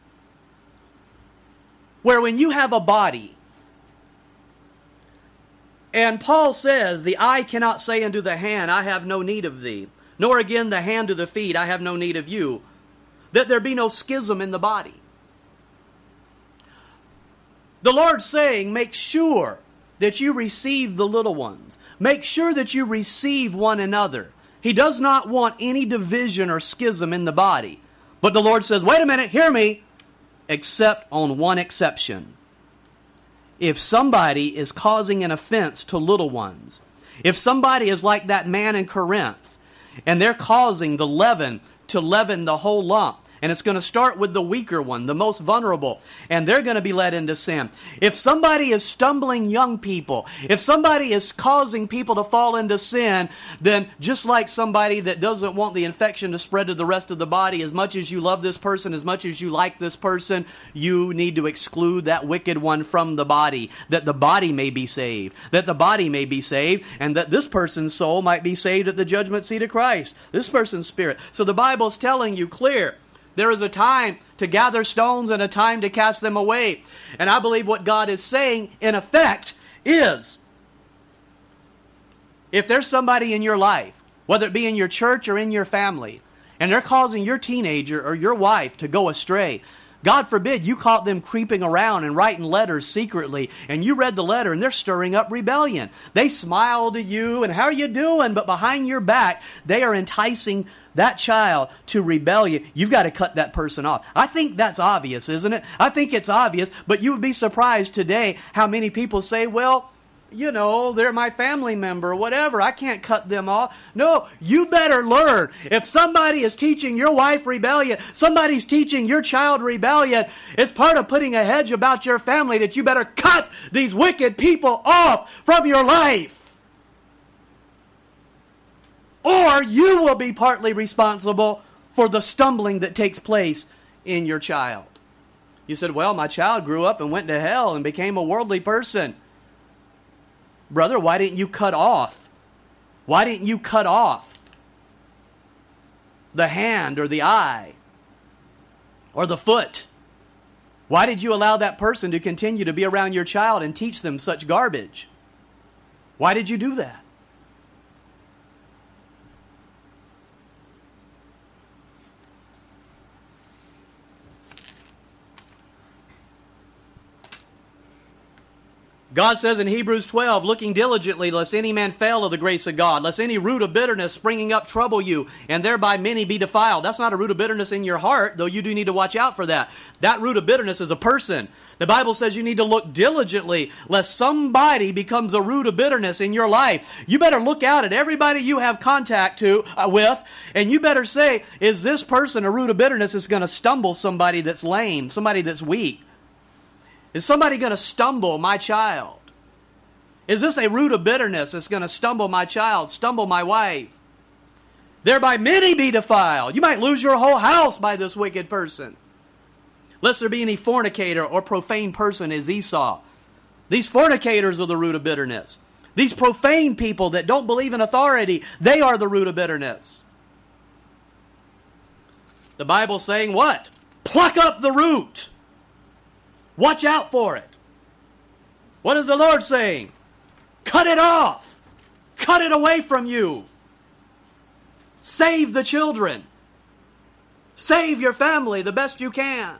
where when you have a body, and Paul says, the eye cannot say unto the hand, I have no need of thee, nor again the hand to the feet, I have no need of you, that there be no schism in the body. The Lord's saying, make sure that you receive the little ones. Make sure that you receive one another. He does not want any division or schism in the body. But the Lord says, wait a minute, hear me, except on one exception. If somebody is causing an offense to little ones, if somebody is like that man in Corinth, and they're causing the leaven to leaven the whole lump, And it's going to start with the weaker one, the most vulnerable. And they're going to be led into sin. If somebody is stumbling young people, if somebody is causing people to fall into sin, then just like somebody that doesn't want the infection to spread to the rest of the body, as much as you love this person, as much as you like this person, you need to exclude that wicked one from the body, that the body may be saved, that the body may be saved, and that this person's soul might be saved at the judgment seat of Christ, this person's spirit. So the Bible's telling you clear, there is a time to gather stones and a time to cast them away. And I believe what God is saying, in effect, is if there's somebody in your life, whether it be in your church or in your family, and they're causing your teenager or your wife to go astray, God forbid you caught them creeping around and writing letters secretly, and you read the letter and they're stirring up rebellion. They smile to you and how are you doing? But behind your back, they are enticing that child to rebellion. You've got to cut that person off. I think that's obvious, isn't it? I think it's obvious, but you would be surprised today how many people say, well, you know, they're my family member, whatever. I can't cut them off. No, you better learn. If somebody is teaching your wife rebellion, somebody's teaching your child rebellion, it's part of putting a hedge about your family that you better cut these wicked people off from your life. Or you will be partly responsible for the stumbling that takes place in your child. You said, well, my child grew up and went to hell and became a worldly person. Brother, why didn't you cut off? Why didn't you cut off the hand or the eye or the foot? Why did you allow that person to continue to be around your child and teach them such garbage? Why did you do that? God says in Hebrews twelve, looking diligently, lest any man fail of the grace of God, lest any root of bitterness springing up trouble you, and thereby many be defiled. That's not a root of bitterness in your heart, though you do need to watch out for that. That root of bitterness is a person. The Bible says you need to look diligently, lest somebody becomes a root of bitterness in your life. You better look out at everybody you have contact to uh, with, and you better say, is this person a root of bitterness that's going to stumble somebody that's lame, somebody that's weak? Is somebody going to stumble my child? Is this a root of bitterness that's going to stumble my child, stumble my wife? Thereby many be defiled. You might lose your whole house by this wicked person. Lest there be any fornicator or profane person as Esau. These fornicators are the root of bitterness. These profane people that don't believe in authority, they are the root of bitterness. The Bible's saying what? Pluck up the root. Watch out for it. What is the Lord saying? Cut it off. Cut it away from you. Save the children. Save your family the best you can.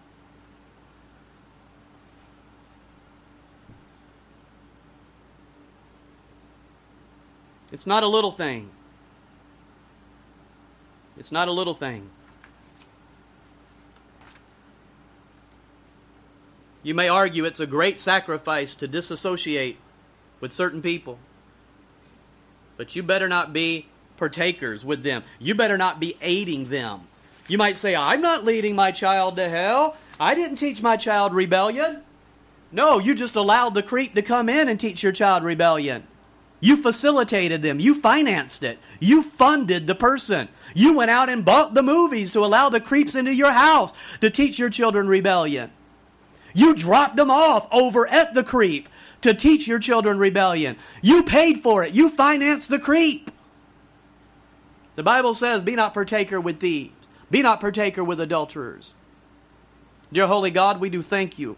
It's not a little thing. It's not a little thing. You may argue it's a great sacrifice to disassociate with certain people. But you better not be partakers with them. You better not be aiding them. You might say, I'm not leading my child to hell. I didn't teach my child rebellion. No, you just allowed the creep to come in and teach your child rebellion. You facilitated them. You financed it. You funded the person. You went out and bought the movies to allow the creeps into your house to teach your children rebellion. You dropped them off over at the creep to teach your children rebellion. You paid for it. You financed the creep. The Bible says, be not partaker with thieves. Be not partaker with adulterers. Dear Holy God, we do thank you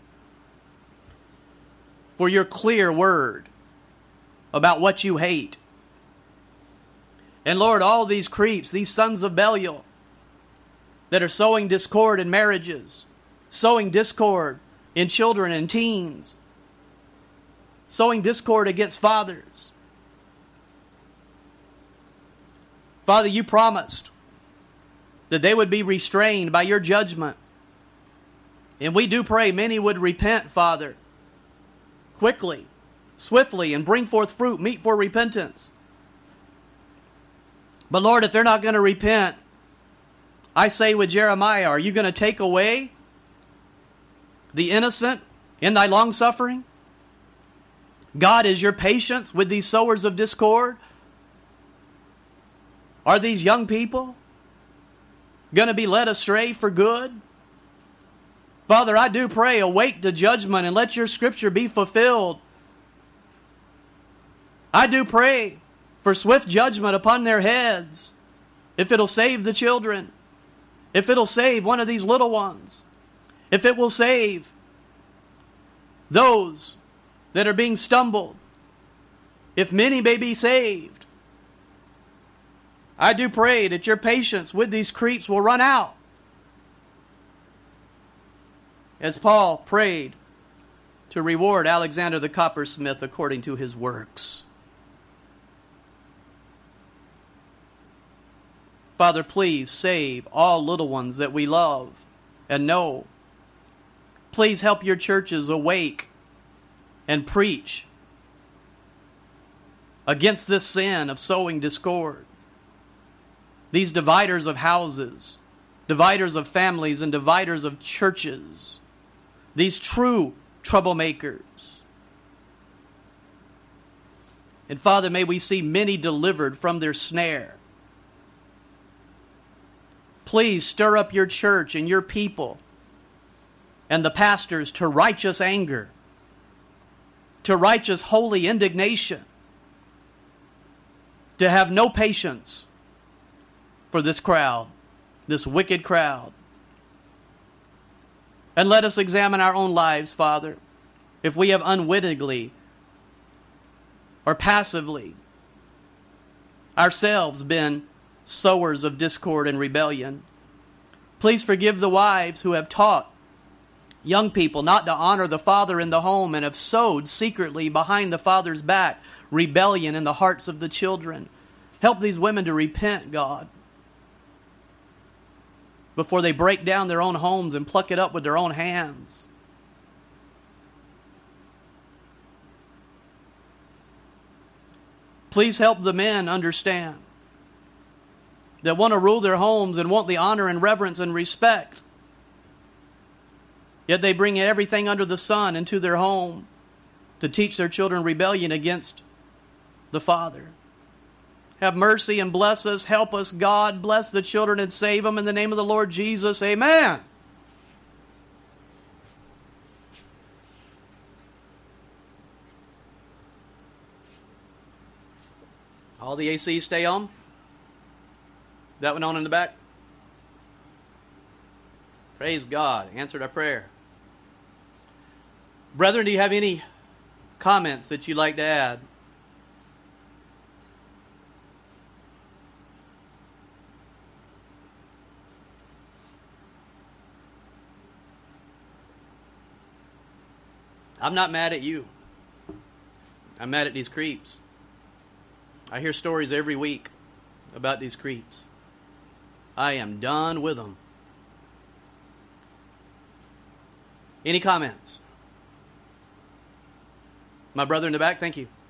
for your clear word about what you hate. And Lord, all these creeps, these sons of Belial that are sowing discord in marriages, sowing discord in children and teens, sowing discord against fathers. Father, you promised that they would be restrained by your judgment. And we do pray many would repent, Father, quickly, swiftly, and bring forth fruit, meet for repentance. But Lord, if they're not going to repent, I say with Jeremiah, are you going to take away the innocent in thy long-suffering? God, is your patience with these sowers of discord? Are these young people going to be led astray for good? Father, I do pray, awake to judgment and let your scripture be fulfilled. I do pray for swift judgment upon their heads, if it'll save the children, if it'll save one of these little ones, if it will save those that are being stumbled, if many may be saved. I do pray that your patience with these creeps will run out. As Paul prayed to reward Alexander the coppersmith according to his works. Father, please save all little ones that we love and know. Please help your churches awake and preach against this sin of sowing discord. These dividers of houses, dividers of families, and dividers of churches. These true troublemakers. And Father, may we see many delivered from their snare. Please stir up your church and your people and the pastors to righteous anger, to righteous holy indignation, to have no patience for this crowd, this wicked crowd. And let us examine our own lives, Father, if we have unwittingly or passively ourselves been sowers of discord and rebellion. Please forgive the wives who have taught young people not to honor the father in the home and have sowed secretly behind the father's back rebellion in the hearts of the children. Help these women to repent, God, before they break down their own homes and pluck it up with their own hands. Please help the men understand that want to rule their homes and want the honor and reverence and respect. Yet they bring everything under the sun into their home to teach their children rebellion against the Father. Have mercy and bless us. Help us, God. Bless the children and save them in the name of the Lord Jesus. Amen. All the A Cs stay on? That one on in the back? Praise God. Answered our prayer. Brethren, do you have any comments that you'd like to add? I'm not mad at you. I'm mad at these creeps. I hear stories every week about these creeps. I am done with them. Any comments? My brother in the back, thank you.